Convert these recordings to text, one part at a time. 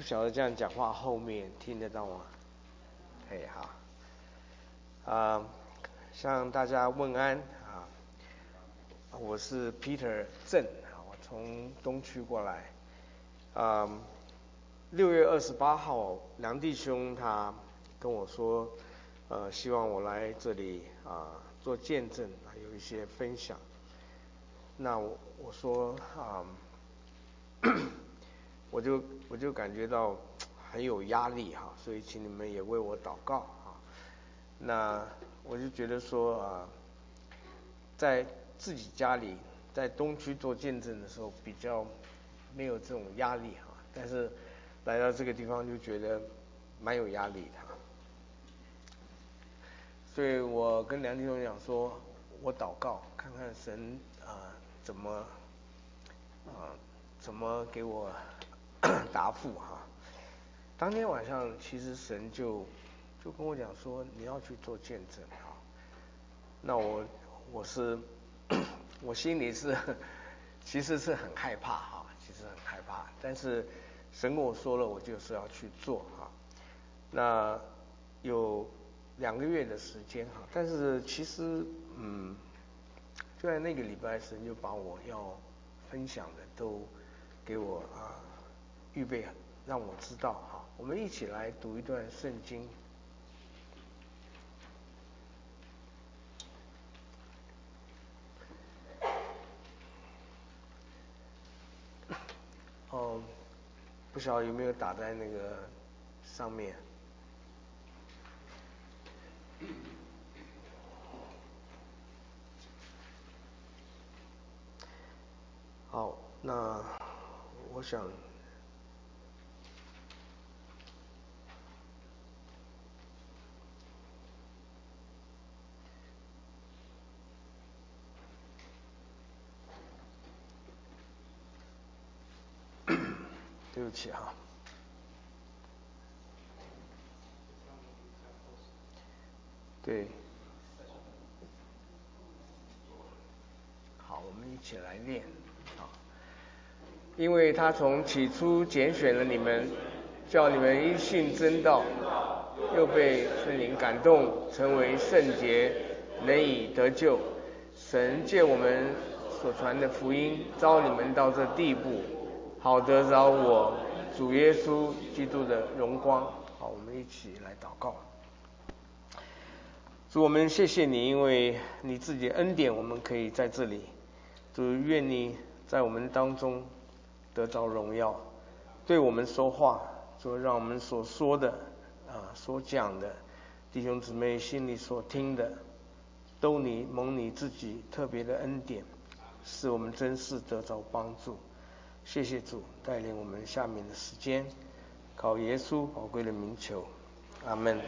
晓得这样讲话后面听得到吗？好，向大家问安啊，我是 Peter 郑，我从东区过来。6月28号，梁弟兄他跟我说，希望我来这里做见证，有一些分享。那我说我就感觉到很有压力哈，所以请你们也为我祷告啊。那我就觉得说在自己家里，在东区做见证的时候比较没有这种压力哈，但是来到这个地方就觉得蛮有压力的。所以我跟梁弟兄讲说，我祷告看看神怎么给我答复哈。当天晚上其实神就跟我讲说，你要去做见证哈。那我心里其实是很害怕哈，但是神跟我说了，我就是要去做哈。那有2个月的时间哈，但是其实就在那个礼拜，神就把我要分享的都给我预备，让我知道哈。我们一起来读一段圣经。不晓得有没有打在那个上面。好，那我想对不起哈。对，好，我们一起来念。好，因为他从起初拣选了你们，叫你们因信真道，又被圣灵感动，成为圣洁，能以得救。神借我们所传的福音，召你们到这地步，好得着我主耶稣基督的荣光。好，我们一起来祷告。主，我们谢谢你，因为你自己的恩典，我们可以在这里。主，愿你在我们当中得着荣耀，对我们说话，主，让我们所说的所讲的，弟兄姊妹心里所听的，都蒙你自己特别的恩典，使我们真是得着帮助。谢谢主带领我们下面的时间，靠耶稣宝贵的名求，阿们。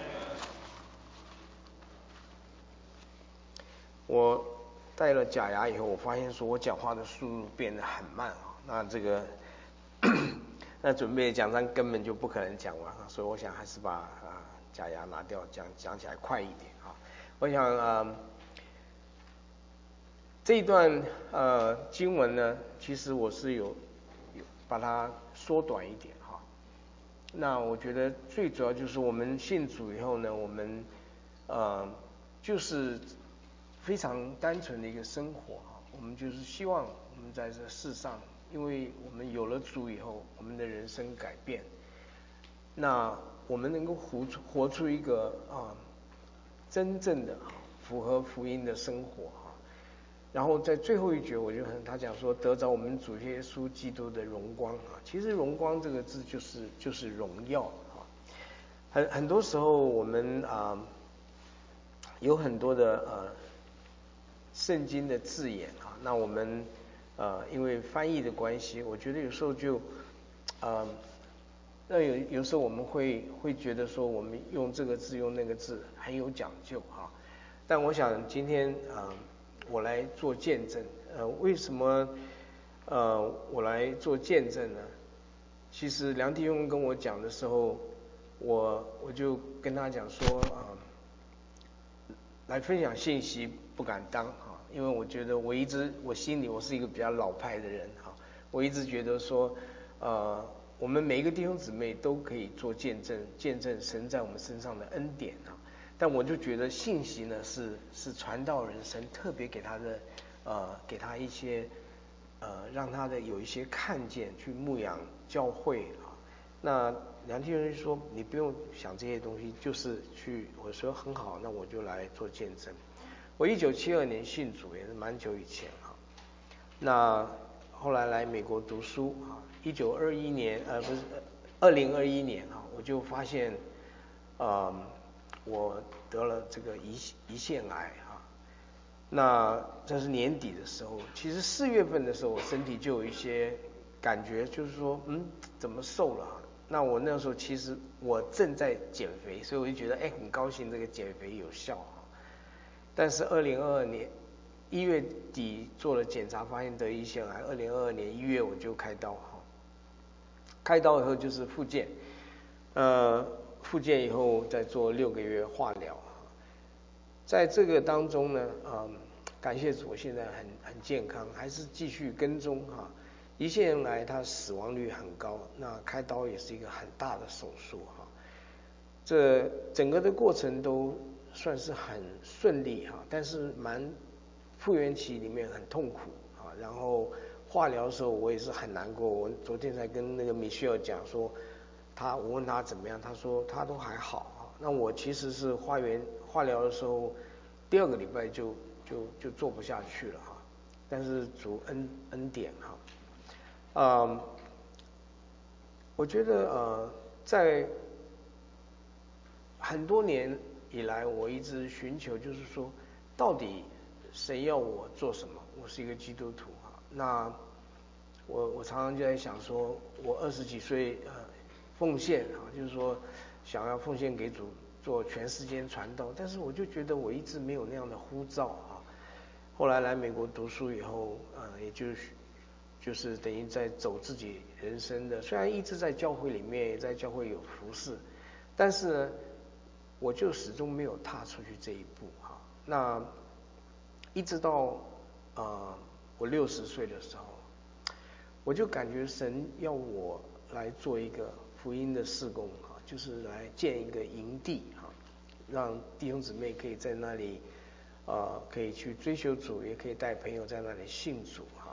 我戴了假牙以后，我发现说我讲话的速度变得很慢那这个那准备的讲章根本就不可能讲完所以我想还是把假牙拿掉，讲起来快一点我想这一段经文呢，其实我是有把它缩短一点那我觉得最主要就是我们信主以后呢，我们就是非常单纯的一个生活我们就是希望我们在这世上，因为我们有了主以后，我们的人生改变，那我们能够活出一个真正的符合福音的生活然后在最后一节，我就他讲说得着我们主耶稣基督的荣光其实荣光这个字就是荣耀很多时候我们有很多的圣经的字眼那我们因为翻译的关系，我觉得有时候就那有时候我们会觉得说我们用这个字用那个字很有讲究但我想今天我来做见证为什么我来做见证呢？其实梁弟兄跟我讲的时候，我就跟他讲说来分享信息不敢当因为我觉得我心里我是一个比较老派的人我一直觉得说我们每一个弟兄姊妹都可以做见证，见证神在我们身上的恩典啊。但我就觉得信息呢是传道人神特别给他的，给他一些，让他的有一些看见去牧养教会啊。那梁弟兄说你不用想这些东西，就是去，我说很好，那我就来做见证。我1972年信主也是蛮久以前哈，那后来来美国读书啊，2021年啊，我就发现，我得了这个胰腺癌啊。那这是年底的时候，其实4月份的时候，我身体就有一些感觉，就是说，怎么瘦了啊？那我那时候其实我正在减肥，所以我就觉得，很高兴这个减肥有效啊。但是2022年1月底做了检查，发现得胰腺癌。2022年1月我就开刀哈，开刀以后就是复健，复健以后再做6个月化疗。在这个当中呢，感谢主，现在很健康，还是继续跟踪哈。胰腺癌它死亡率很高，那开刀也是一个很大的手术哈。这整个的过程都算是很顺利哈，但是复原期里面很痛苦啊。然后化疗的时候我也是很难过，我昨天才跟那个米歇尔讲说，我问他怎么样，他说他都还好啊。那我其实是化疗的时候第2个礼拜就做不下去了哈，但是主恩典哈，我觉得在很多年以来，我一直寻求，就是说，到底谁要我做什么？我是一个基督徒啊，那我常常就在想说，我20几岁奉献啊，就是说想要奉献给主，做全世界传道，但是我就觉得我一直没有那样的呼召啊。后来来美国读书以后，也就是等于在走自己人生的，虽然一直在教会里面，也在教会有服侍，但是呢，我就始终没有踏出去这一步哈。那一直到我60岁的时候，我就感觉神要我来做一个福音的事工哈，就是来建一个营地哈，让弟兄姊妹可以在那里可以去追求主，也可以带朋友在那里信主哈。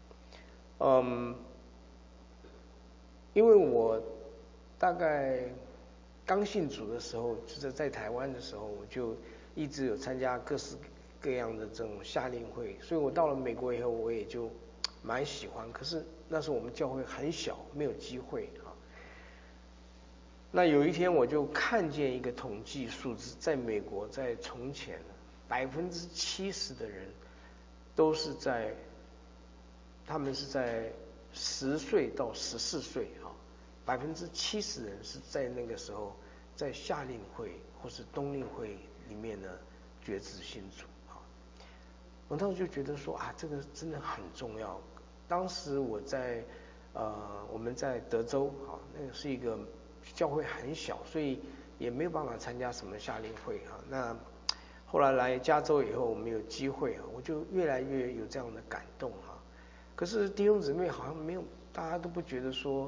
因为我大概刚信主的时候，就是在台湾的时候，我就一直有参加各式各样的这种夏令会，所以我到了美国以后，我也就蛮喜欢。可是那时候我们教会很小，没有机会啊。那有一天我就看见一个统计数字，在美国，在从前70%的人都是他们是在10岁到14岁啊，70%人是在那个时候在夏令会或是冬令会里面呢决志信主啊。我当时就觉得说这个真的很重要。当时我们在德州啊，那个是一个教会很小，所以也没有办法参加什么夏令会啊。那后来来加州以后，我们有机会我就越来越有这样的感动可是弟兄姊妹好像没有，大家都不觉得说，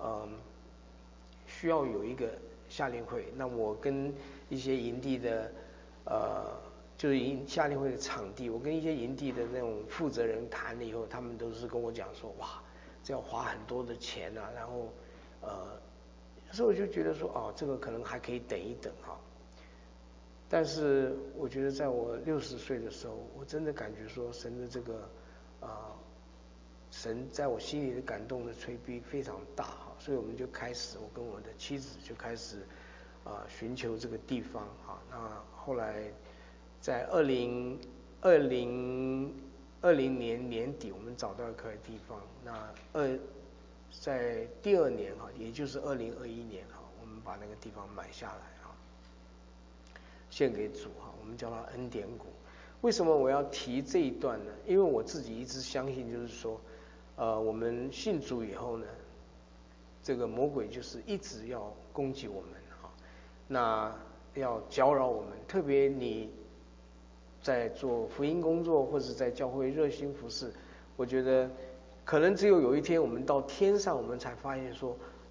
需要有一个夏令会。那我跟一些营地的，就是夏令会的场地，我跟一些营地的那种负责人谈了以后，他们都是跟我讲说，哇，这要花很多的钱然后，所以我就觉得说，这个可能还可以等一等但是我觉得在我60岁的时候，我真的感觉说神的这个，神在我心里的感动的催逼非常大所以我们就开始，我跟我的妻子就开始寻求这个地方那后来在2020年年底，我们找到一块地方，那在第2年也就是2021年我们把那个地方买下来献给主我们叫它恩典谷。为什么我要提这一段呢？因为我自己一直相信，就是说，我们信主以后呢，这个魔鬼就是一直要攻击我们那要搅扰我们，特别你在做福音工作或者在教会热心服侍，我觉得可能只有一天我们到天上，我们才发现说，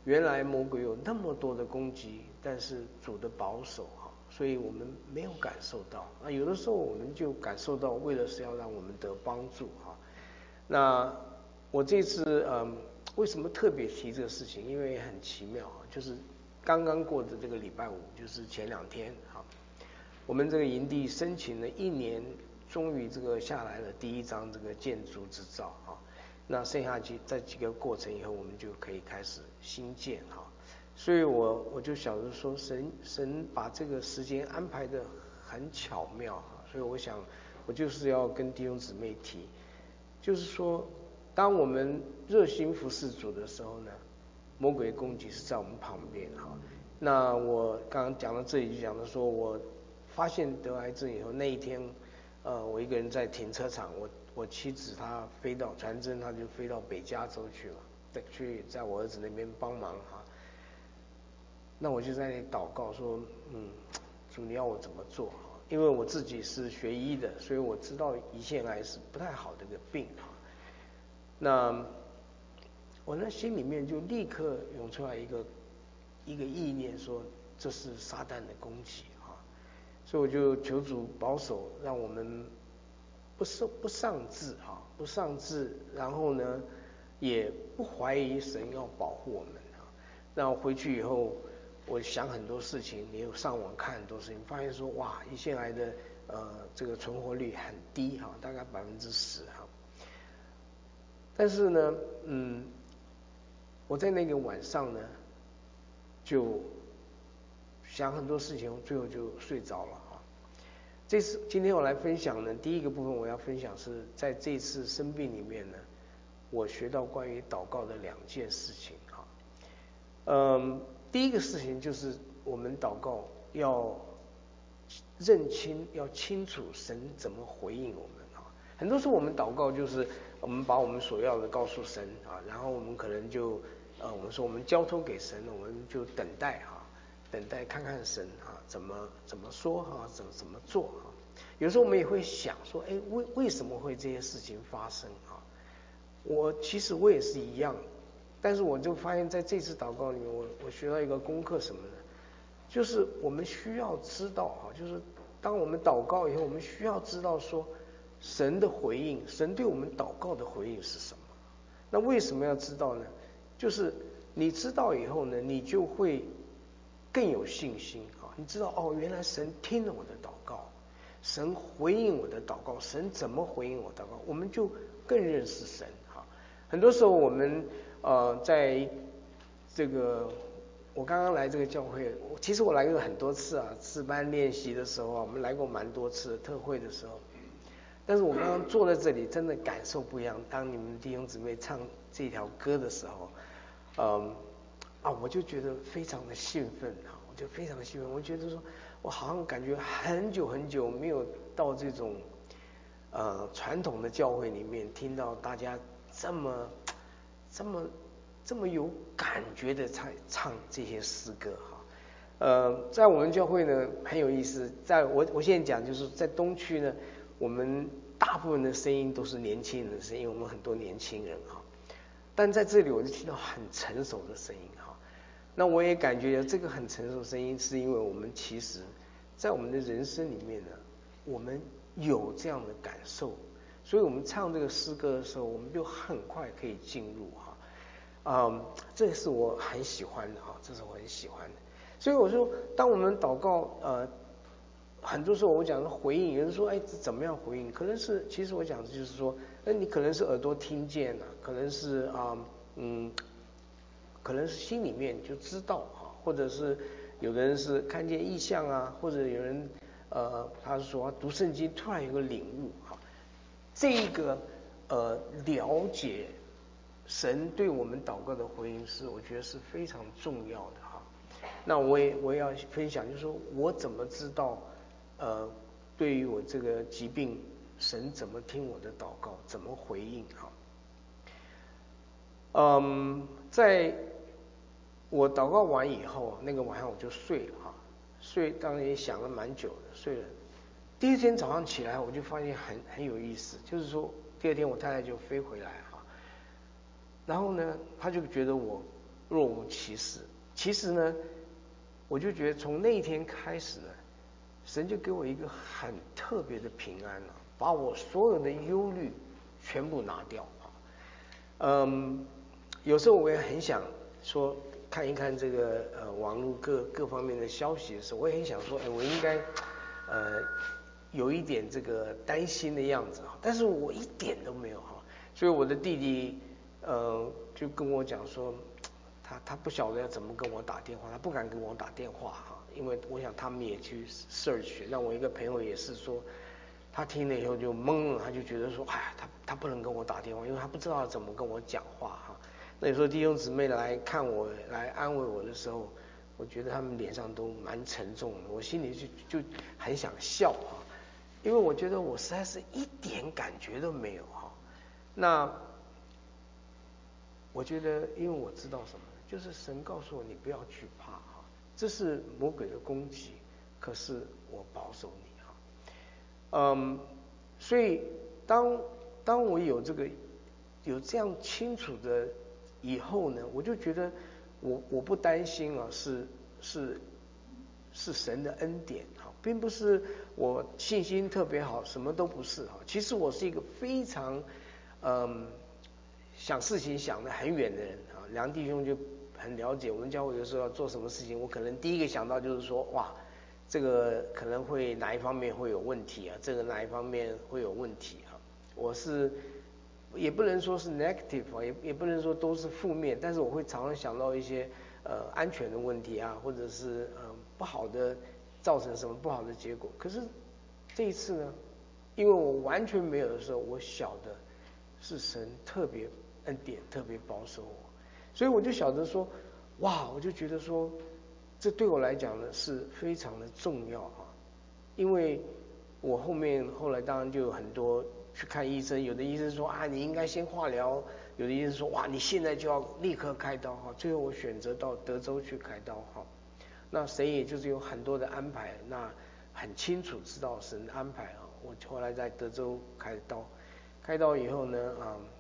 原来魔鬼有那么多的攻击，但是主的保守哈，所以我们没有感受到啊。有的时候我们就感受到，为了是要让我们得帮助哈。那我这次为什么特别提这个事情？因为很奇妙，就是刚刚过的这个礼拜五，就是前2天哈，我们这个营地申请了1年，终于这个下来了第1张这个建筑执照哈。那剩下这几个过程以后，我们就可以开始新建哈。所以我就想着说，神把这个时间安排得很巧妙哈。所以我想，我就是要跟弟兄姊妹提，就是说，当我们热心服侍主的时候呢，魔鬼攻击是在我们旁边哈。那我刚刚讲到这里，就讲到说我发现得癌症以后那一天，我一个人在停车场，我妻子她飞到传真，她就飞到北加州去了，去在我儿子那边帮忙哈。那我就在那里祷告说，主你要我怎么做？因为我自己是学医的，所以我知道胰腺癌是不太好的一个病哈。那我那心里面就立刻涌出来一个意念，说这是撒旦的攻击哈。所以我就求主保守，让我们不丧志哈，不丧志，然后呢也不怀疑神要保护我们哈。那我回去以后，我想很多事情，也有上网看很多事情，发现说哇，胰腺癌的这个存活率很低哈，大概10%哈。但是呢，我在那个晚上呢，就想很多事情，最后就睡着了哈。今天我来分享呢，第一个部分我要分享是在这次生病里面呢，我学到关于祷告的2件事情哈。第一个事情就是我们祷告要认清，要清楚神怎么回应我们哈。很多时候我们祷告就是我们把我们所要的告诉神啊，然后我们可能就我们说我们交托给神，我们就等待哈，等待看看神啊怎么说哈，怎么做哈。有时候我们也会想说，为什么会这些事情发生啊？其实我也是一样，但是我就发现在这次祷告里面，我学到一个功课什么呢？就是我们需要知道哈，就是当我们祷告以后，我们需要知道说神的回应，神对我们祷告的回应是什么？那为什么要知道呢？就是你知道以后呢，你就会更有信心啊！你知道哦，原来神听了我的祷告，神回应我的祷告，神怎么回应我祷告，我们就更认识神哈。很多时候我们在这个我刚刚来这个教会，其实我来过很多次啊，诗班练习的时候啊，我们来过蛮多次，特会的时候。但是我刚刚坐在这里，真的感受不一样。当你们弟兄姊妹唱这条歌的时候，我就觉得非常的兴奋啊，我就非常的兴奋。我觉得说，我好像感觉很久很久没有到这种传统的教会里面听到大家这么有感觉的唱这些诗歌哈。在我们教会呢很有意思，我现在讲就是在东区呢，我们大部分的声音都是年轻人的声音，我们很多年轻人哈。但在这里我就听到很成熟的声音哈。那我也感觉这个很成熟的声音，是因为我们其实在我们的人生里面呢，我们有这样的感受，所以我们唱这个诗歌的时候，我们就很快可以进入哈。这是我很喜欢的哈，这是我很喜欢的。所以我说，当我们祷告，很多时候我讲的回应，有人说，怎么样回应？可能是，其实我讲的就是说，你可能是耳朵听见了，可能是可能是心里面就知道哈，或者是有的人是看见异象啊，或者有人他是说读圣经突然有个领悟哈，这一个了解神对我们祷告的回应是，我觉得是非常重要的哈。那我也要分享，就是说我怎么知道对于我这个疾病，神怎么听我的祷告，怎么回应哈。在我祷告完以后，那个晚上我就睡了哈，当然也想了蛮久的，睡了。第二天早上起来，我就发现很有意思，就是说第二天我太太就飞回来哈，然后呢，她就觉得我若无其事。其实呢，我就觉得从那一天开始呢，神就给我一个很特别的平安了，把我所有的忧虑全部拿掉啊。有时候我也很想说看一看这个网络各方面的消息的时候，我也很想说，我应该有一点这个担心的样子啊，但是我一点都没有哈。所以我的弟弟就跟我讲说，他不晓得要怎么跟我打电话，他不敢跟我打电话哈，因为我想他们也去 search。那我一个朋友也是说，他听了以后就懵了，他就觉得说，哎，他不能跟我打电话，因为他不知道怎么跟我讲话哈。那有时候弟兄姊妹来看我，来安慰我的时候，我觉得他们脸上都蛮沉重的，我心里就很想笑哈，因为我觉得我实在是一点感觉都没有哈。那我觉得，因为我知道什么，就是神告诉我你不要惧怕哈，这是魔鬼的攻击，可是我保守你哈。所以当我有这样清楚的以后呢，我就觉得我不担心啊，是神的恩典哈，并不是我信心特别好，什么都不是哈。其实我是一个非常想事情想得很远的人啊。梁弟兄就很了解，我们教会有时候要做什么事情，我可能第一个想到就是说，哇，这个可能会哪一方面会有问题啊，这个哪一方面会有问题啊。我是也不能说是 negative 啊，也不能说都是负面，但是我会常常想到一些安全的问题啊，或者是不好的造成什么不好的结果。可是这一次呢，因为我完全没有的时候，我晓得是神特别恩典，特别保守我，所以我就晓得说，哇，我就觉得说，这对我来讲呢是非常的重要啊，因为我后来当然就有很多去看医生，有的医生说啊你应该先化疗，有的医生说哇你现在就要立刻开刀哈，最后我选择到德州去开刀哈，那神也就是有很多的安排，那很清楚知道神的安排啊，我后来在德州开刀，开刀以后呢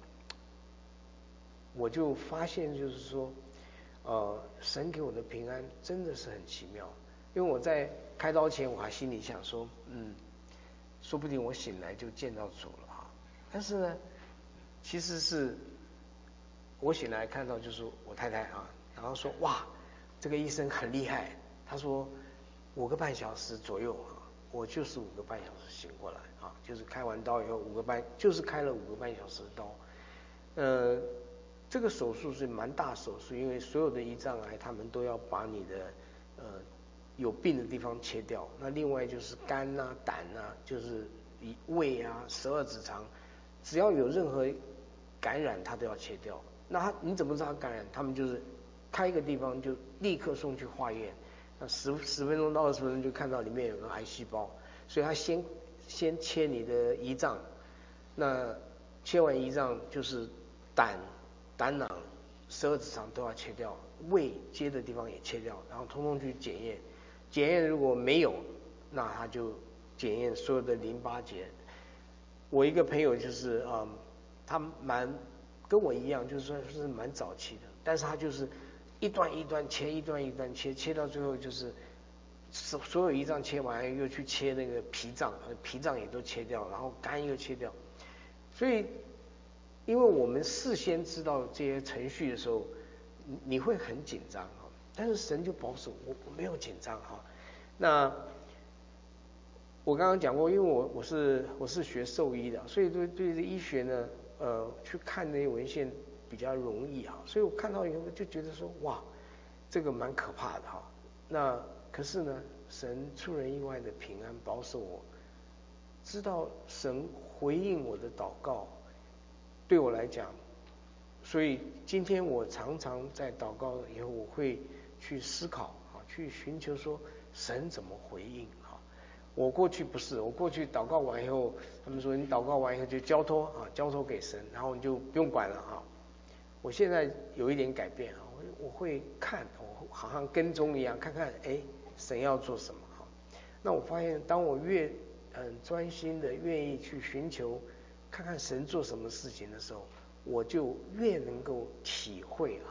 我就发现就是说，神给我的平安真的是很奇妙。因为我在开刀前我还心里想说，说不定我醒来就见到主了哈。但是呢，其实是我醒来看到就是我太太啊，然后说哇，这个医生很厉害，他说5个半小时左右啊，我就是5个半小时醒过来啊，就是开完刀以后就是开了5个半小时的刀。这个手术是蛮大手术，因为所有的胰脏癌他们都要把你的有病的地方切掉，那另外就是肝啊、胆啊，就是胃啊、12指肠，只要有任何感染，它都要切掉。那你怎么知道它感染？他们就是开一个地方就立刻送去化验，那10分钟到20分钟就看到里面有个癌细胞，所以他先切你的胰脏，那切完胰脏就是胆囊、12指肠都要切掉，胃接的地方也切掉，然后通通去检验。检验如果没有，那他就检验所有的淋巴结。我一个朋友就是他跟我一样，就是说是蛮早期的，但是他就是一段一段切，一段一段切，切到最后就是所有胰脏切完又去切那个脾脏，脾脏也都切掉，然后肝又切掉，所以。因为我们事先知道这些程序的时候，你会很紧张哈，但是神就保守我没有紧张哈。那我刚刚讲过，因为我是学兽医的，所以对这医学呢，去看那些文献比较容易哈，所以我看到以后就觉得说，哇，这个蛮可怕的哈。那可是呢，神出人意外的平安保守我，知道神回应我的祷告。对我来讲，所以今天我常常在祷告以后，我会去思考啊，去寻求说神怎么回应啊。我过去不是，我过去祷告完以后，他们说你祷告完以后就交托给神，然后你就不用管了啊。我现在有一点改变啊，我会看，我好像跟踪一样，看看神要做什么哈。那我发现，当我越专心的愿意去寻求。看看神做什么事情的时候，我就越能够体会哈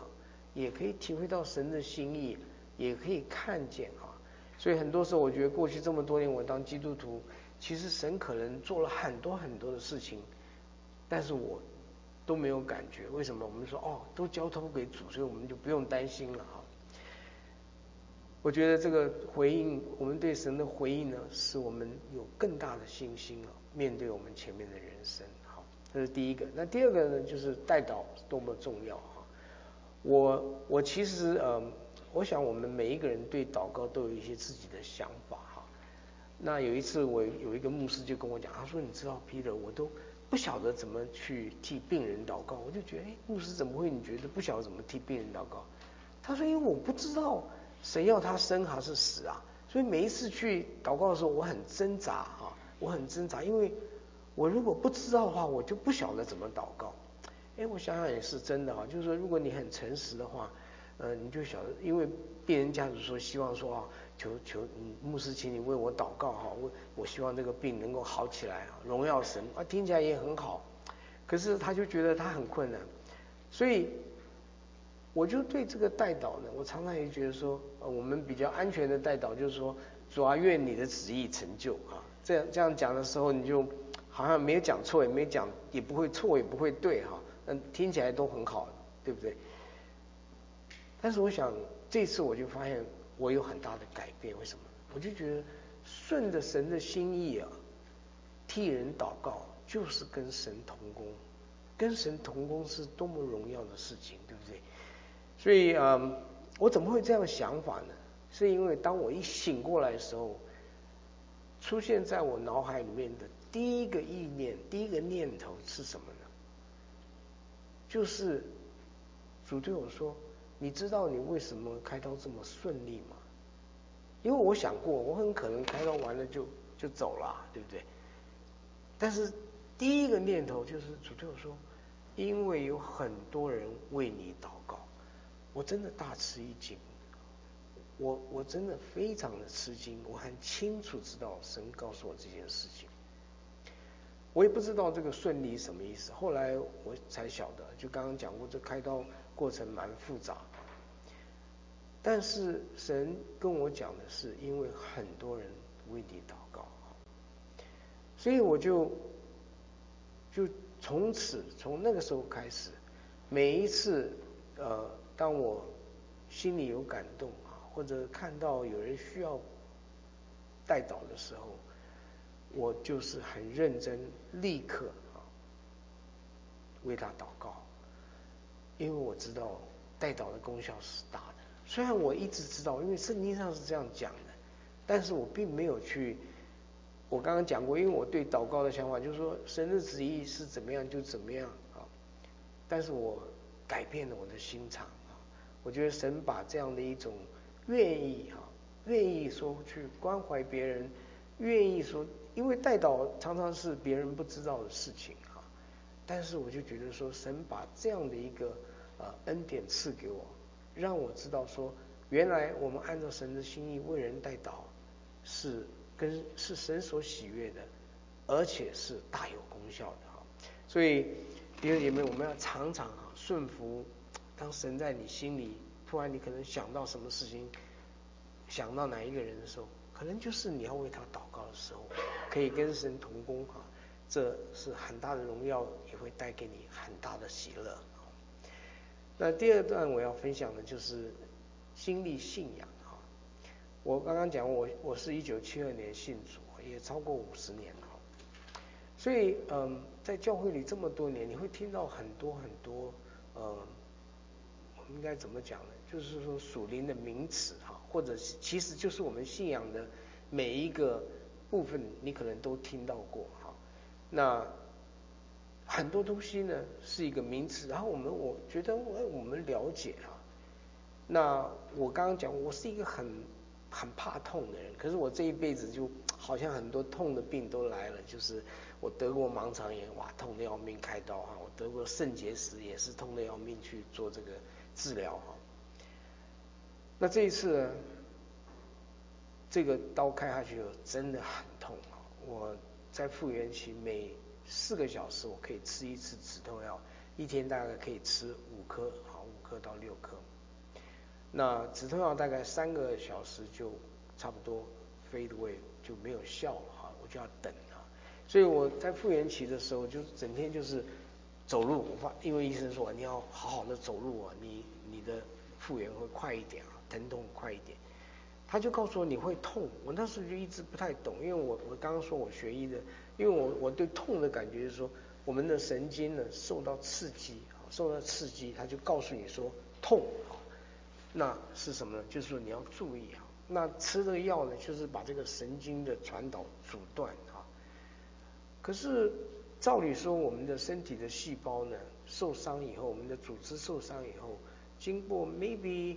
也可以体会到神的心意，也可以看见啊。所以很多时候我觉得过去这么多年我当基督徒，其实神可能做了很多很多的事情，但是我都没有感觉。为什么？我们说都交托给主，所以我们就不用担心了啊。我觉得这个回应，我们对神的回应呢，使我们有更大的信心面对我们前面的人生。好，这是第一个。那第二个呢，就是代祷多么重要哈。我其实我想我们每一个人对祷告都有一些自己的想法哈。那有一次我有一个牧师就跟我讲，他说你知道 Peter， 我都不晓得怎么去替病人祷告。我就觉得牧师怎么会你觉得不晓得怎么替病人祷告？他说因为我不知道神要他生还是死啊，所以每一次去祷告的时候我很挣扎啊，我很挣扎，因为我如果不知道的话，我就不晓得怎么祷告。我想想也是真的啊，就是说如果你很诚实的话，你就晓得，因为病人家属说希望说求牧师，请你为我祷告哈，我希望这个病能够好起来啊，荣耀神啊，听起来也很好，可是他就觉得他很困难，所以我就对这个代祷呢，我常常也觉得说，我们比较安全的代祷就是说，主啊，愿你的旨意成就啊。这样讲的时候，你就好像没有讲错，也不会错，也不会对哈，听起来都很好，对不对？但是我想这次我就发现我有很大的改变，为什么？我就觉得顺着神的心意啊，替人祷告就是跟神同工，跟神同工是多么荣耀的事情，对不对？所以我怎么会这样想法呢？是因为当我一醒过来的时候，出现在我脑海里面的第一个意念、第一个念头是什么呢？就是主对我说：“你知道你为什么开刀这么顺利吗？”因为我想过，我很可能开刀完了就走了，对不对？但是第一个念头就是主对我说：“因为有很多人为你祷告。”我真的大吃一惊，我真的非常的吃惊，我很清楚知道神告诉我这件事情。我也不知道这个顺利什么意思，后来我才晓得，就刚刚讲过，这开刀过程蛮复杂。但是神跟我讲的是，因为很多人为你祷告，所以我就从那个时候开始，每一次当我心里有感动或者看到有人需要代祷的时候，我就是很认真，立刻为他祷告，因为我知道代祷的功效是大的。虽然我一直知道，因为圣经上是这样讲的，但是我并没有去。我刚刚讲过，因为我对祷告的想法就是说，神的旨意是怎么样就怎么样啊。但是我改变了我的心肠啊，我觉得神把这样的一种愿意说去关怀别人，愿意说，因为代祷常常是别人不知道的事情啊。但是我就觉得说，神把这样的一个恩典赐给我，让我知道说，原来我们按照神的心意为人代祷，是神所喜悦的，而且是大有功效的哈。所以弟兄姐妹，我们要常常顺服，当神在你心里突然你可能想到什么事情，想到哪一个人的时候，可能就是你要为他祷告的时候，可以跟神同工这是很大的荣耀，也会带给你很大的喜乐。那第二段我要分享的就是经历信仰哈。我刚刚讲我是1972年信主，也超过50年了。所以在教会里这么多年，你会听到很多我们应该怎么讲呢？就是说属灵的名词或者其实就是我们信仰的每一个部分，你可能都听到过那很多东西呢是一个名词，然后我觉得我们了解那我刚刚讲，我是一个很怕痛的人，可是我这一辈子就好像很多痛的病都来了，就是我得过盲肠炎，哇，痛得要命，开刀我得过肾结石，也是痛得要命去做这个治疗那这一次呢，这个刀开下去真的很痛我在复原期每4个小时我可以吃一次止痛药，一天大概可以吃5颗，5颗到6颗。 那止痛药大概3个小时就差不多 fade away 就没有效了哈，我就要等啊。所以我在复原期的时候，就整天就是走路，因为医生说你要好好的走路啊，你的复原会快一点啊，疼痛快一点。他就告诉我你会痛，我那时候就一直不太懂，因为我刚刚说我学医的，因为我对痛的感觉是说我们的神经呢受到刺激，他就告诉你说痛啊，那是什么呢？就是说你要注意啊，那吃这个药呢，就是把这个神经的传导阻断啊。可是照理说，我们的身体的细胞呢受伤以后，我们的组织受伤以后，经过 maybe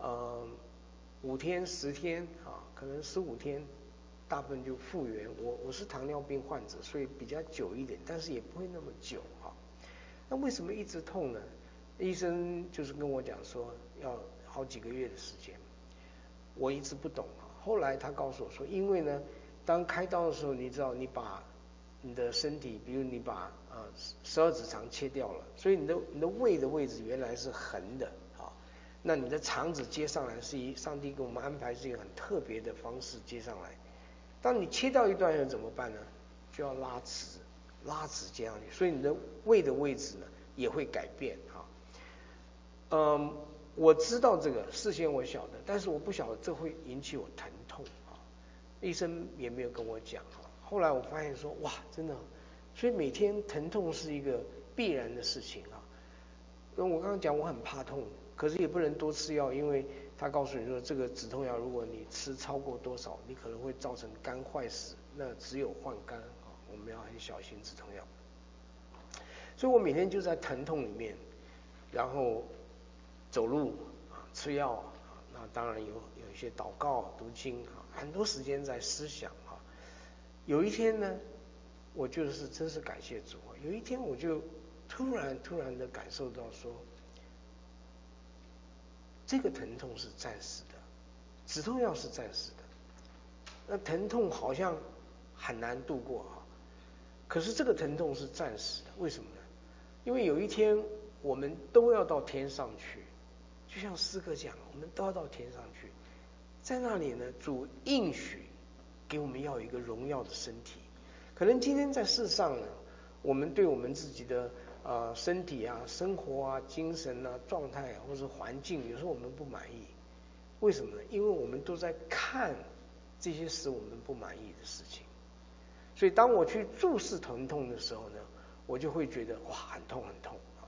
5天10天啊，可能15天，大部分就复原。我是糖尿病患者，所以比较久一点，但是也不会那么久啊。那为什么一直痛呢？医生就是跟我讲说要好几个月的时间，我一直不懂啊。后来他告诉我说，因为呢，当开刀的时候，你知道你把你的身体，比如你把12指肠切掉了，所以你的胃的位置原来是横的啊，那你的肠子接上来是上帝给我们安排是一个很特别的方式接上来。当你切掉一段又怎么办呢？就要拉直接上去，所以你的胃的位置呢也会改变啊。我知道这个，事先我晓得，但是我不晓得这会引起我疼痛啊。医生也没有跟我讲啊。后来我发现说，哇，真的，所以每天疼痛是一个必然的事情啊。那我刚刚讲我很怕痛，可是也不能多吃药，因为他告诉你说这个止痛药如果你吃超过多少，你可能会造成肝坏死，那只有换肝啊，我们要很小心止痛药。所以我每天就在疼痛里面，然后走路啊，吃药啊，那当然有一些祷告、读经啊，很多时间在思想啊。有一天呢，我就是真是感谢主啊，有一天我就突然的感受到说，这个疼痛是暂时的，止痛药是暂时的，那疼痛好像很难度过啊。可是这个疼痛是暂时的，为什么呢？因为有一天我们都要到天上去，就像诗歌讲，我们都要到天上去，在那里呢，主应许给我们要一个荣耀的身体。可能今天在世上呢，我们对我们自己的身体啊、生活啊、精神啊、状态啊，或者环境，有时候我们不满意。为什么呢？因为我们都在看这些使我们不满意的事情。所以当我去注视疼痛的时候呢，我就会觉得哇，很痛啊。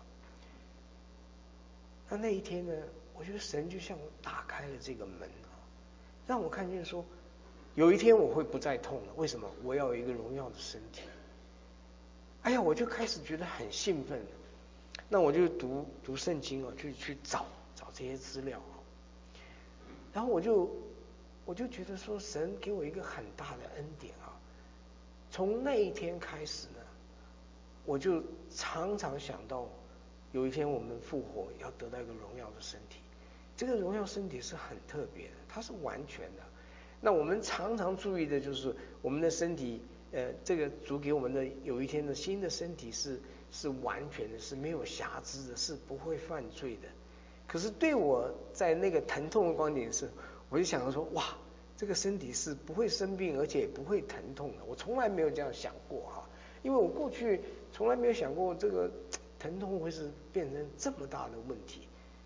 那一天呢，我觉得神就向我打开了这个门啊，让我看见说，有一天我会不再痛了。为什么？我要有一个荣耀的身体。哎呀，我就开始觉得很兴奋。那我就读圣经啊，去找这些资料啊。然后我就觉得说，神给我一个很大的恩典啊。从那一天开始呢，我就常常想到，有一天我们复活要得到一个荣耀的身体。这个荣耀身体是很特别的，它是完全的。那我们常常注意的就是我们的身体，这个主给我们的有一天的新的身体是完全的，是没有瑕疵的，是不会犯罪的。可是对我在那个疼痛的观点是，我就想说，哇，这个身体是不会生病，而且也不会疼痛的。我从来没有这样想过哈，因为我过去从来没有想过这个疼痛会是变成这么大的问题。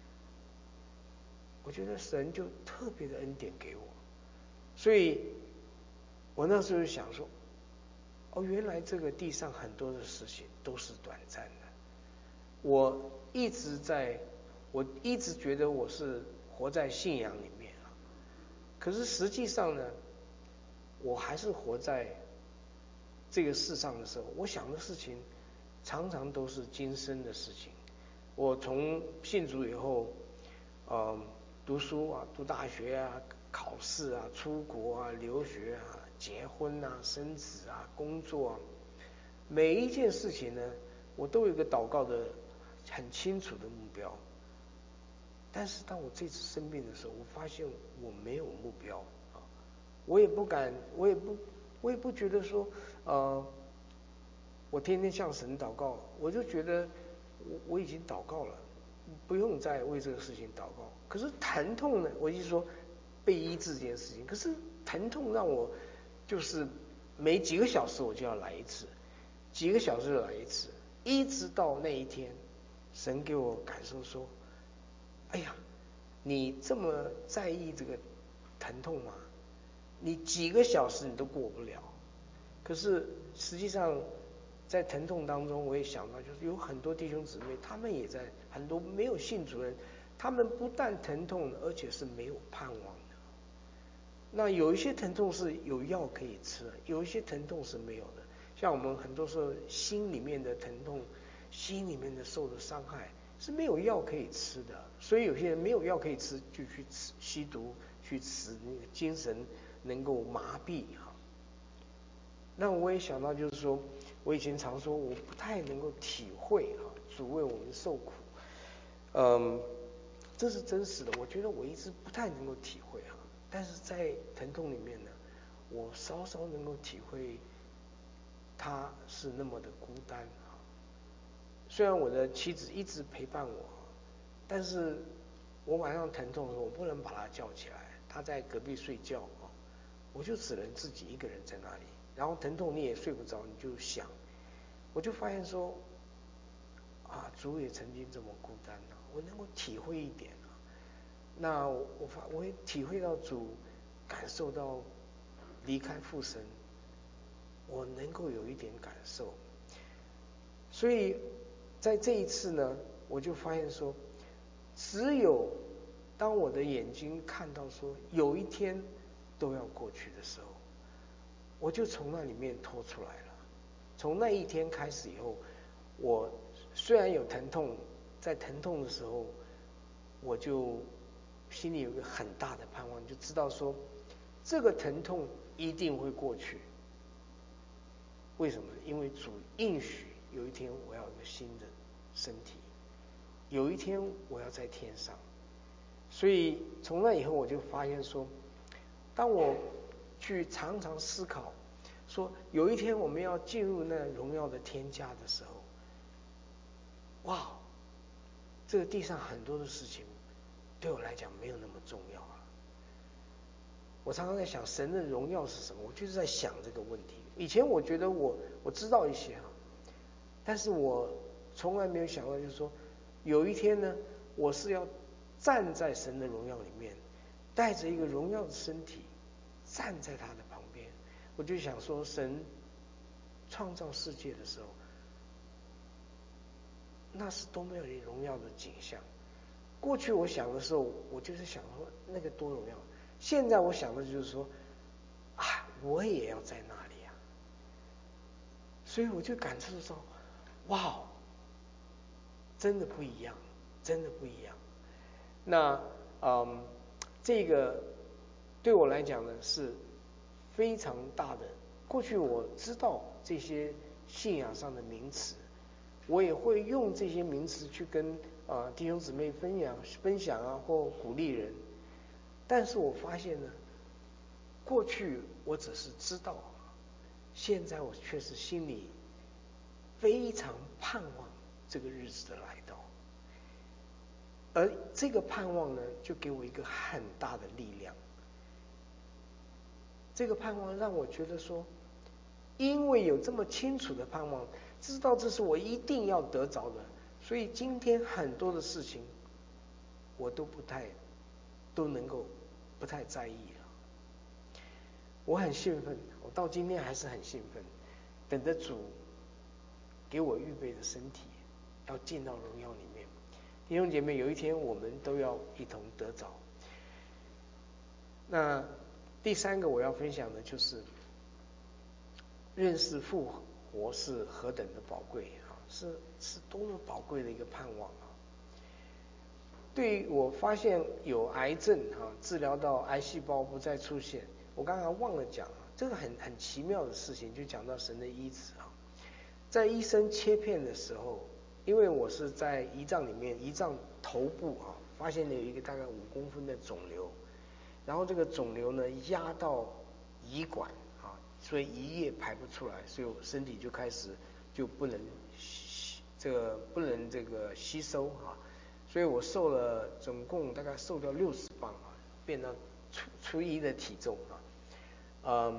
我觉得神就特别的恩典给我，所以我那时候就想说，哦，原来这个地上很多的事情都是短暂的。我一直觉得我是活在信仰里面啊，可是实际上呢，我还是活在这个世上的时候，我想的事情常常都是今生的事情。我从信主以后，读书啊，读大学啊，考试啊，出国啊，留学啊，结婚啊，生子啊，工作啊，每一件事情呢，我都有一个祷告的很清楚的目标。但是当我这次生病的时候，我发现我没有目标啊，我也不敢，我也不觉得说，我天天向神祷告，我就觉得我已经祷告了， 不用再为这个事情祷告。可是疼痛呢，我一直说被医治这件事情，可是疼痛让我就是每几个小时我就要来一次，几个小时就来一次，一直到那一天，神给我感受说，哎呀，你这么在意这个疼痛吗？你几个小时你都过不了。可是实际上在疼痛当中，我也想到，就是有很多弟兄姊妹，他们也在很多没有信主人，他们不但疼痛，而且是没有盼望的。那有一些疼痛是有药可以吃的，有一些疼痛是没有的。像我们很多时候心里面的疼痛，心里面的受的伤害是没有药可以吃的，所以有些人没有药可以吃，就去吸毒，去使那个精神能够麻痹哈。那我也想到，就是说我以前常说我不太能够体会哈，主为我们受苦，这是真实的。我觉得我一直不太能够体会哈，但是在疼痛里面呢，我稍稍能够体会他是那么的孤单哈。虽然我的妻子一直陪伴我，但是我晚上疼痛的时候，我不能把她叫起来，她在隔壁睡觉啊，我就只能自己一个人在那里。然后疼痛你也睡不着，你就想，我就发现说，啊，主也曾经这么孤单啊，我能够体会一点啊。那我也体会到主感受到离开父神，我能够有一点感受。所以在这一次呢，我就发现说，只有当我的眼睛看到说有一天都要过去的时候，我就从那里面脱出来了。从那一天开始以后，我虽然有疼痛，在疼痛的时候，我就心里有一个很大的盼望，就知道说这个疼痛一定会过去。为什么？因为主应许有一天我要有一个新的身体，有一天我要在天上。所以从那以后我就发现说，当我去常常思考说有一天我们要进入那荣耀的天家的时候，哇，这个地上很多的事情对我来讲没有那么重要了。我常常在想神的荣耀是什么，我就是在想这个问题。以前我觉得我知道一些哈，但是我从来没有想到，就是说有一天呢，我是要站在神的荣耀里面，带着一个荣耀的身体站在他的旁边。我就想说，神创造世界的时候，那是多么荣耀的景象。过去我想的时候，我就是想说那个多荣耀。现在我想的就是说，啊，我也要在那里啊。所以我就感受到，哇，真的不一样，真的不一样。那这个对我来讲呢是非常大的。过去我知道这些信仰上的名词，我也会用这些名词去跟弟兄姊妹分享啊，或鼓励人。但是我发现呢，过去我只是知道，现在我却是心里非常盼望这个日子的来到。而这个盼望呢，就给我一个很大的力量。这个盼望让我觉得说，因为有这么清楚的盼望，知道这是我一定要得着的，所以今天很多的事情我都能够不太在意了。我很兴奋，我到今天还是很兴奋，等着主给我预备的身体要进到荣耀里面。弟兄姐妹，有一天我们都要一同得着。那第三个我要分享的就是认识复活是何等的宝贵啊，是多么宝贵的一个盼望啊！对于我发现有癌症治疗到癌细胞不再出现，我刚刚忘了讲这个很奇妙的事情，就讲到神的医治啊。在医生切片的时候，因为我是在胰脏里面，胰脏头部发现了有一个大概5公分的肿瘤，然后这个肿瘤呢压到胰管所以胰液排不出来，所以我身体就开始就不能吸收所以我瘦了，总共大概瘦掉60磅啊，变到初一的体重啊。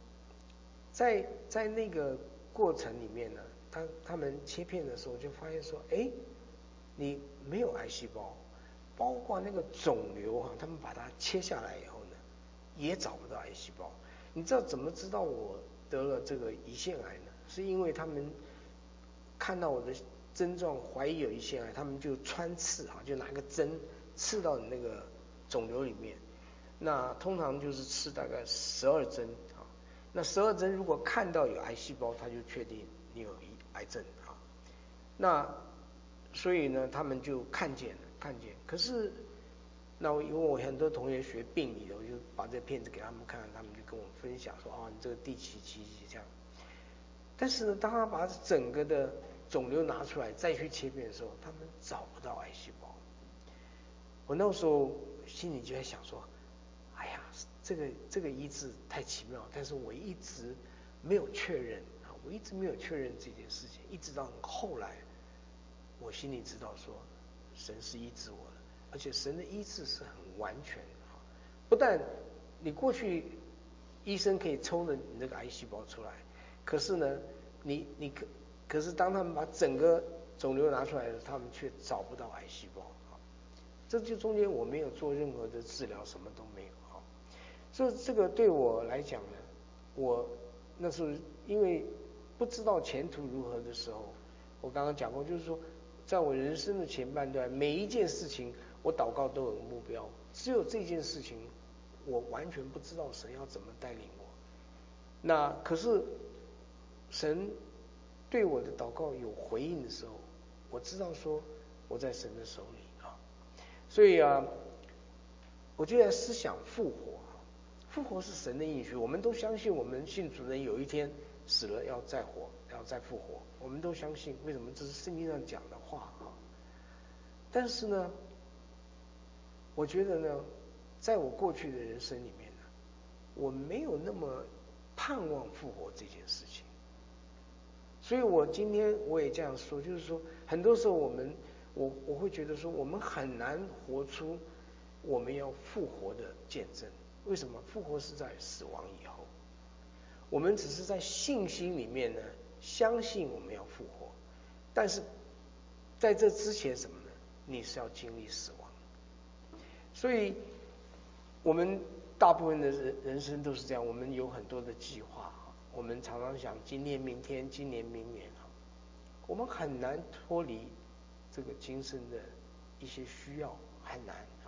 在那个过程里面呢，他们切片的时候就发现说，哎，你没有癌细胞，包括那个肿瘤啊，他们把它切下来以后呢，也找不到癌细胞。你知道怎么知道我得了这个胰腺癌呢？是因为他们看到我的症状，怀疑有胰腺癌，他们就穿刺啊，就拿个针刺到你那个肿瘤里面。那通常就是刺大概12针啊。那12针如果看到有癌细胞，他就确定你有癌症啊。那所以呢，他们就看见。可是，那因为我很多同学学病理的，我就把这片子给他们看，他们就跟我分享说，哦，你这个第几期这样。但是呢，当他把整个的肿瘤拿出来再去切片的时候，他们找不到癌细胞。我那时候心里就在想说，哎呀，这个医治太奇妙，但是我一直没有确认啊，我一直没有确认这件事情，一直到后来，我心里知道说，神是医治我了，而且神的医治是很完全啊，不但你过去医生可以抽了你那个癌细胞出来，可是呢，可是当他们把整个肿瘤拿出来的时候，他们却找不到癌细胞。这就中间我没有做任何的治疗，什么都没有啊。所以这个对我来讲呢，我那时候因为不知道前途如何的时候，我刚刚讲过，就是说，在我人生的前半段，每一件事情我祷告都有目标，只有这件事情我完全不知道神要怎么带领我。那可是神对我的祷告有回应的时候，我知道说我在神的手里。所以啊，我就在思想复活，复活是神的应许，我们都相信，我们信主人有一天死了要再活，要再复活，我们都相信。为什么？这是圣经上讲的话啊。但是呢，我觉得呢，在我过去的人生里面呢，我没有那么盼望复活这件事情。所以我今天我也这样说，就是说，很多时候我会觉得说，我们很难活出我们要复活的见证。为什么？复活是在死亡以后，我们只是在信心里面呢，相信我们要复活，但是在这之前什么呢？你是要经历死亡。所以我们大部分的人生都是这样，我们有很多的计划，我们常常想今年明天，今年明年啊，我们很难脱离这个今生的一些需要，很难啊。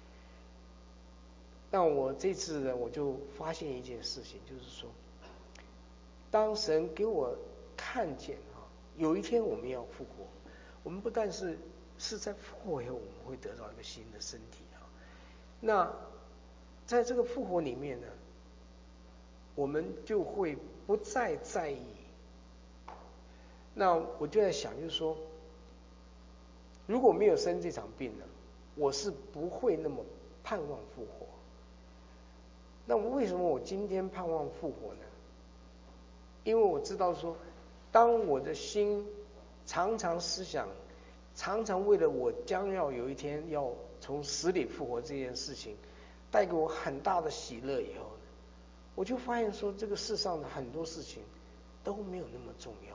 但我这次呢，我就发现一件事情，就是说，当神给我看见啊，有一天我们要复活，我们不但是在复活以后，我们会得到一个新的身体啊。那在这个复活里面呢，我们就会不再在意。那我就在想，就是说，如果没有生这场病呢，我是不会那么盼望复活。那为什么我今天盼望复活呢？因为我知道说，当我的心常常思想，常常为了我将要有一天要从死里复活这件事情，带给我很大的喜乐以后呢，我就发现说，这个世上的很多事情都没有那么重要。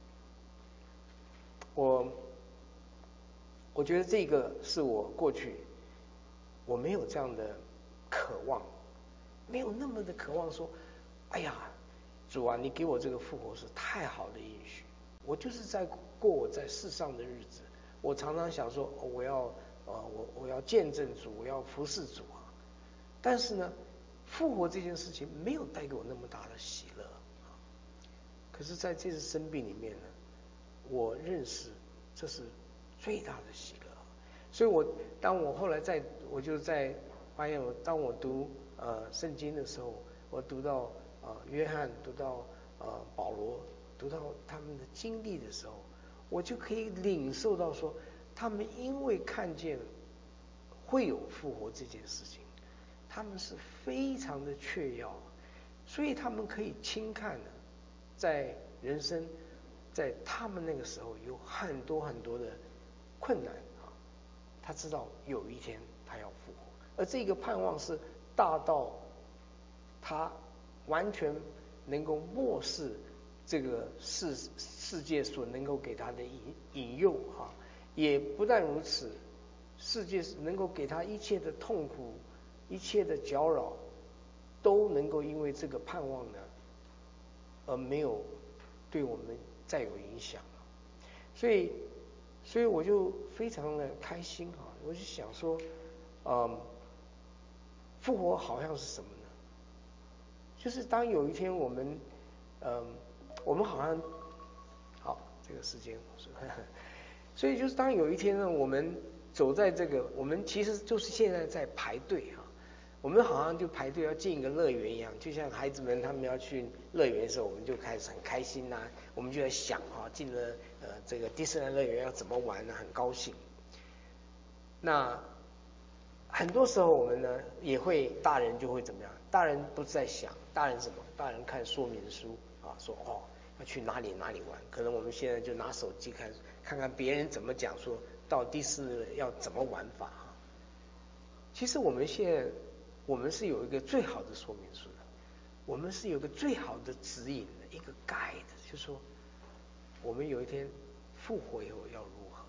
我觉得这个是我过去我没有这样的渴望，没有那么的渴望说，哎呀，主啊，你给我这个复活是太好的应许。我就是在过我在世上的日子，我常常想说，我要见证主，我要服侍主啊。但是呢，复活这件事情没有带给我那么大的喜乐啊。可是在这次生病里面呢，我认识这是最大的喜乐。所以当我后来我就在发现当我读圣经的时候，我读到约翰，读到保罗，读到他们的经历的时候，我就可以领受到说，他们因为看见会有复活这件事情，他们是非常的确要，所以他们可以轻看的，在人生，在他们那个时候有很多很多的困难啊， 他知道有一天他要复活，而这个盼望是大到他完全能够漠视这个世界所能够给他的引诱哈，也不但如此，世界能够给他一切的痛苦、一切的搅扰，都能够因为这个盼望呢，而没有对我们再有影响。所以我就非常的开心哈，我就想说，复活好像是什么呢？就是当有一天我们，我们好像，好，这个时间，所以就是当有一天呢，我们走在这个，我们其实就是现在在排队哈，我们好像就排队要进一个乐园一样，就像孩子们他们要去乐园的时候，我们就开始很开心呐，我们就在想哈，进了这个迪士尼乐园要怎么玩呢？很高兴。那很多时候我们呢也会，大人就会怎么样？大人不在想，大人什么？大人看说明书啊，说要去哪里哪里玩。可能我们现在就拿手机看看别人怎么讲，说到迪士尼要怎么玩法啊。其实我们现在是有一个最好的说明书的，我们是有个最好的指引的一个 guide， 就是说我们有一天复活以后要如何。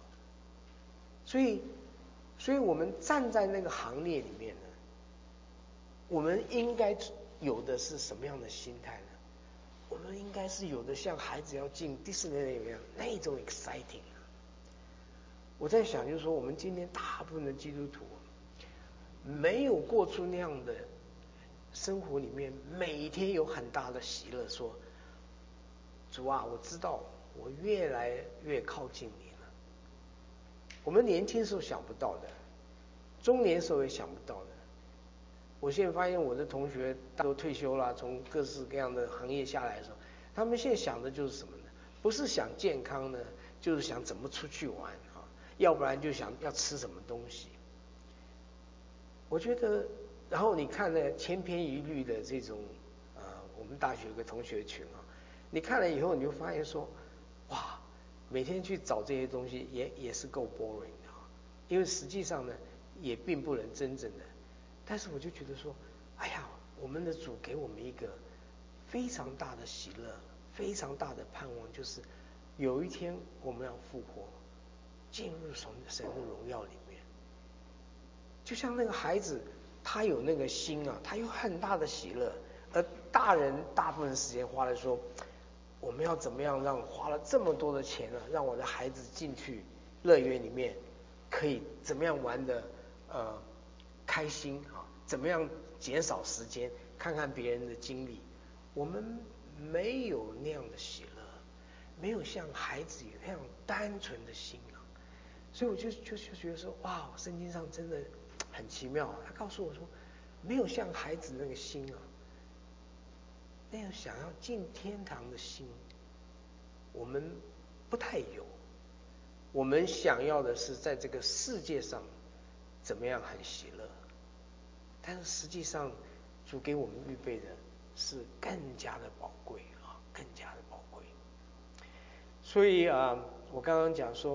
所以我们站在那个行列里面呢，我们应该有的是什么样的心态呢？我们应该是有的像孩子要进迪士尼乐园一样那种 exciting。我在想，就是说我们今天大部分的基督徒没有过出那样的生活里面，每一天有很大的喜乐，说主啊，我知道我越来越靠近你了。我们年轻时候想不到的，中年时候也想不到的。我现在发现我的同学都退休了，从各式各样的行业下来的时候，他们现在想的就是什么呢？不是想健康呢，就是想怎么出去玩啊，要不然就想要吃什么东西。我觉得，然后你看了千篇一律的这种，我们大学有个同学群啊，你看了以后，你就发现说，哇，每天去找这些东西也是够 boring 的啊，因为实际上呢，也并不能真正的。但是我就觉得说，哎呀，我们的主给我们一个非常大的喜乐，非常大的盼望，就是有一天我们要复活，进入神的荣耀里面。就像那个孩子，他有那个心啊，他有很大的喜乐，而大人大部分时间花在说，我们要怎么样让花了这么多的钱啊，让我的孩子进去乐园里面，可以怎么样玩的开心啊？怎么样减少时间，看看别人的经历？我们没有那样的喜乐，没有像孩子有那样单纯的心啊。所以我就觉得说，哇，圣经上真的很奇妙啊！他告诉我说，没有像孩子那个心啊，那样想要进天堂的心，我们不太有。我们想要的是在这个世界上怎么样很喜乐，但是实际上主给我们预备的是更加的宝贵啊，更加的宝贵。所以我刚刚讲说，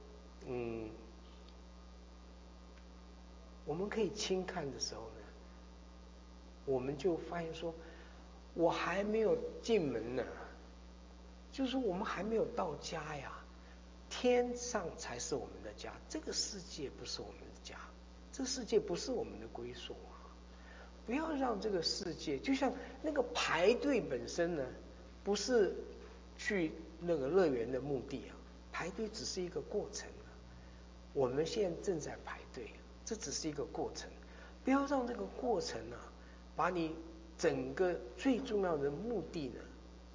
我们可以轻看的时候呢，我们就发现说，我还没有进门呢，就是说我们还没有到家呀，天上才是我们的家，这个世界不是我们的家，这个世界不是我们的归属啊！不要让这个世界，就像那个排队本身呢，不是去那个乐园的目的啊，排队只是一个过程啊。我们现在正在排队，这只是一个过程，不要让这个过程啊，把你整个最重要的目的呢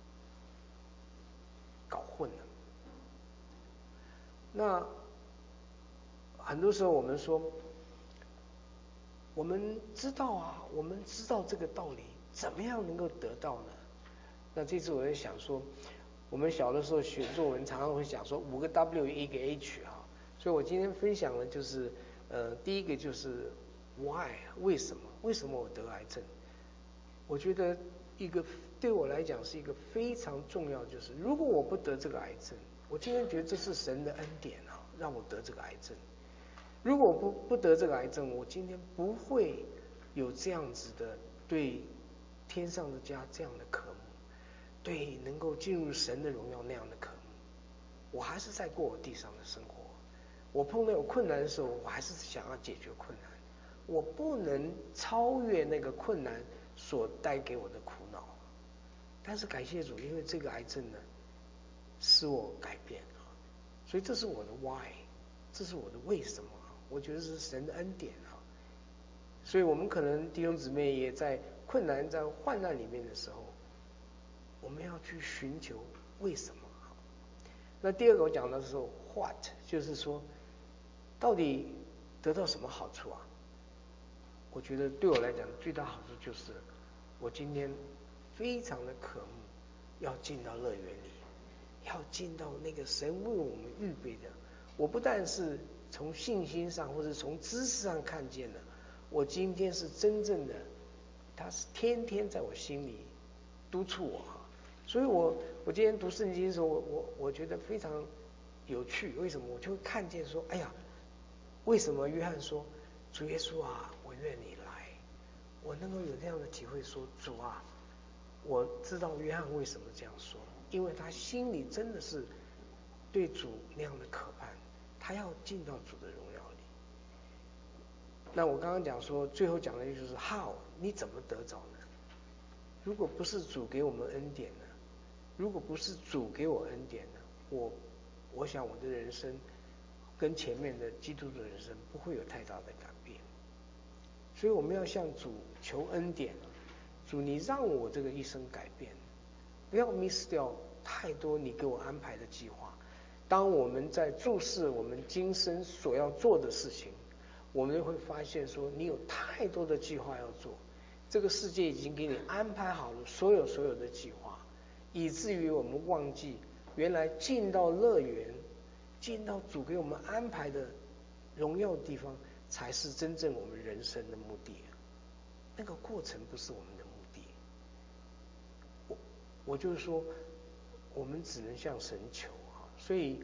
搞混了。那很多时候我们说，我们知道啊，我们知道这个道理，怎么样能够得到呢？那这次我在想说，我们小的时候学作文，常常会讲说5个 W 1个 H 啊，所以我今天分享的就是，第一个就是 Why 为什么我得癌症？我觉得对我来讲是一个非常重要，就是如果我不得这个癌症，我今天觉得这是神的恩典啊，让我得这个癌症。 如果不得这个癌症，我今天不会有这样子的对天上的家这样的渴慕，对能够进入神的荣耀那样的渴慕。我还是在过我地上的生活，我碰到有困难的时候，我还是想要解决困难，我不能超越那个困难所带给我的苦恼。但是感谢主，因为这个癌症呢，使我改变啊，所以这是我的 why， 这是我的为什么，我觉得是神的恩典啊。所以我们可能弟兄姊妹也在困难、在患难里面的时候，我们要去寻求为什么。那第二个我讲的是 what， 就是说到底得到什么好处啊？我觉得对我来讲最大好处就是我今天非常的渴慕要进到乐园里，要进到那个神为我们预备的。我不但是从信心上或者从知识上看见了，我今天是真正的，他是天天在我心里督促我。所以我今天读圣经的时候，我觉得非常有趣。为什么？我就会看见说，哎呀，为什么约翰说，主耶稣啊，我愿你来。我能够有这样的体会说，主啊，我知道约翰为什么这样说，因为他心里真的是对主那样的渴盼，他要进到主的荣耀里。那我刚刚讲说，最后讲的就是 how， 你怎么得着呢？如果不是主给我们恩典呢？如果不是主给我恩典呢？我想我的人生跟前面的基督的人生不会有太大的改变。所以我们要向主求恩典，主你让我这个一生改变，不要 miss 掉太多你给我安排的计划。当我们在注视我们今生所要做的事情，我们会发现说你有太多的计划要做，这个世界已经给你安排好了所有的计划，以至于我们忘记原来进到乐园，进到主给我们安排的荣耀的地方，才是真正我们人生的目的。那个过程不是我们的目的。我就是说，我们只能向神求啊。所以，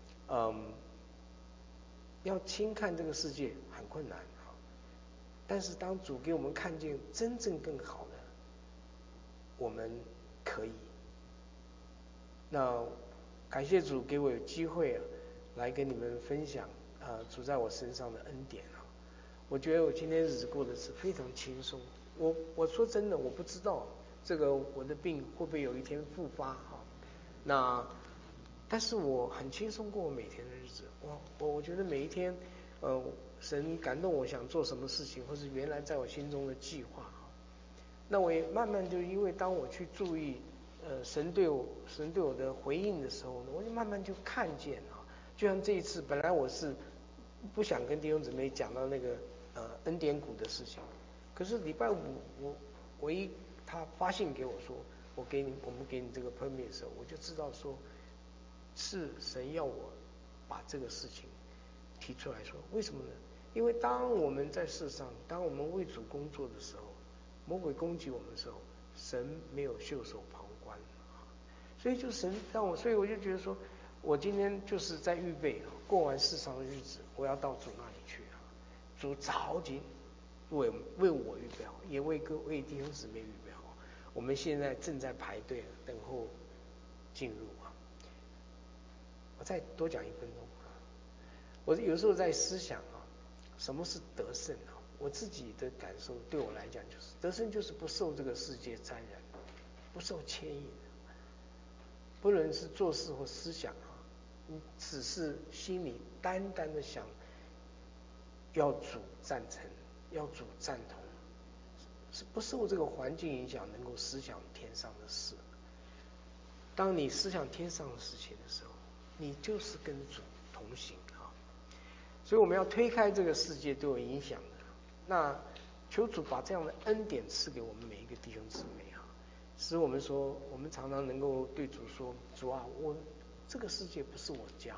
要轻看这个世界很困难啊。但是当主给我们看见真正更好的，我们可以。那感谢主给我有机会来跟你们分享主在我身上的恩典啊。我觉得我今天日子过得是非常轻松。我说真的，我不知道这个我的病会不会有一天复发哈。但是我很轻松过我每天的日子。我觉得每一天，神感动我想做什么事情，或是原来在我心中的计划哈。那我也慢慢就因为当我去注意，神对我的回应的时候呢，我就慢慢就看见啊，就像这一次，本来我是不想跟弟兄姊妹讲到那个恩典谷的事情，可是礼拜五他发信给我说，我们给你这个 permit 的时候，我就知道说，是神要我把这个事情提出来说，为什么呢？因为当我们在世上，当我们为主工作的时候，魔鬼攻击我们的时候，神没有袖手旁观，所以就神让我，所以我就觉得说，我今天就是在预备过完世上的日子，我要到主那里去啊。主早已经为我预备好，也为各位弟兄姊妹预备好。我们现在正在排队等候进入啊。我再多讲1分钟啊。我有时候在思想啊，什么是得胜啊？我自己的感受，对我来讲就是得胜就是不受这个世界沾染，不受牵引，不论是做事或思想啊，你只是心里单单的想要主赞成，要主赞同，是不受这个环境影响，能够思想天上的事。当你思想天上的事情的时候，你就是跟主同行啊。所以我们要推开这个世界对我影响的，那求主把这样的恩典赐给我们每一个弟兄姊妹啊，使我们说，我们常常能够对主说，主啊，这个世界不是我家。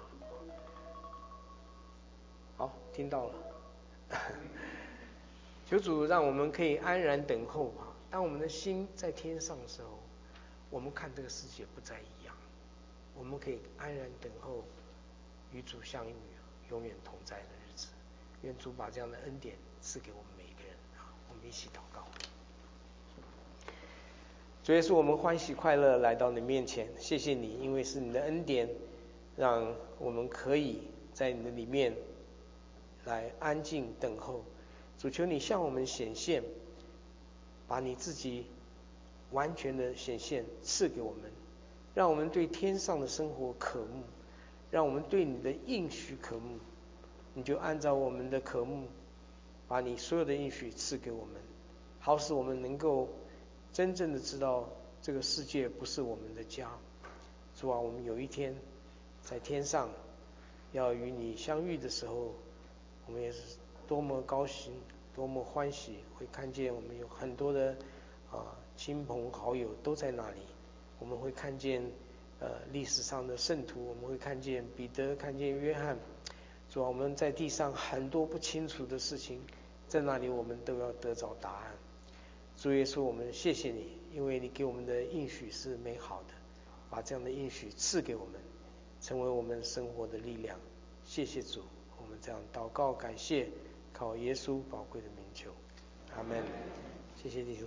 好，听到了。求主让我们可以安然等候啊。当我们的心在天上的时候，我们看这个世界不再一样，我们可以安然等候与主相遇，永远同在的日子。 愿主把这样的恩典赐给我们每一个人。我们一起祷告。主耶稣，我们欢喜快乐来到你面前，谢谢你，因为是你的恩典，让我们可以在你的里面来安静等候。主，求你向我们显现，把你自己完全的显现赐给我们，让我们对天上的生活渴慕，让我们对你的应许渴慕。你就按照我们的渴慕，把你所有的应许赐给我们，好使我们能够真正的知道这个世界不是我们的家。主啊，我们有一天在天上要与你相遇的时候，我们也是多么高兴，多么欢喜，会看见我们有很多的亲朋好友都在那里。我们会看见历史上的圣徒，我们会看见彼得，看见约翰。主啊，我们在地上很多不清楚的事情，在那里我们都要得着答案。主耶稣，我们谢谢你，因为你给我们的应许是美好的，把这样的应许赐给我们，成为我们生活的力量。谢谢主，我们这样祷告感谢，靠耶稣宝贵的名求，阿们。谢谢弟兄。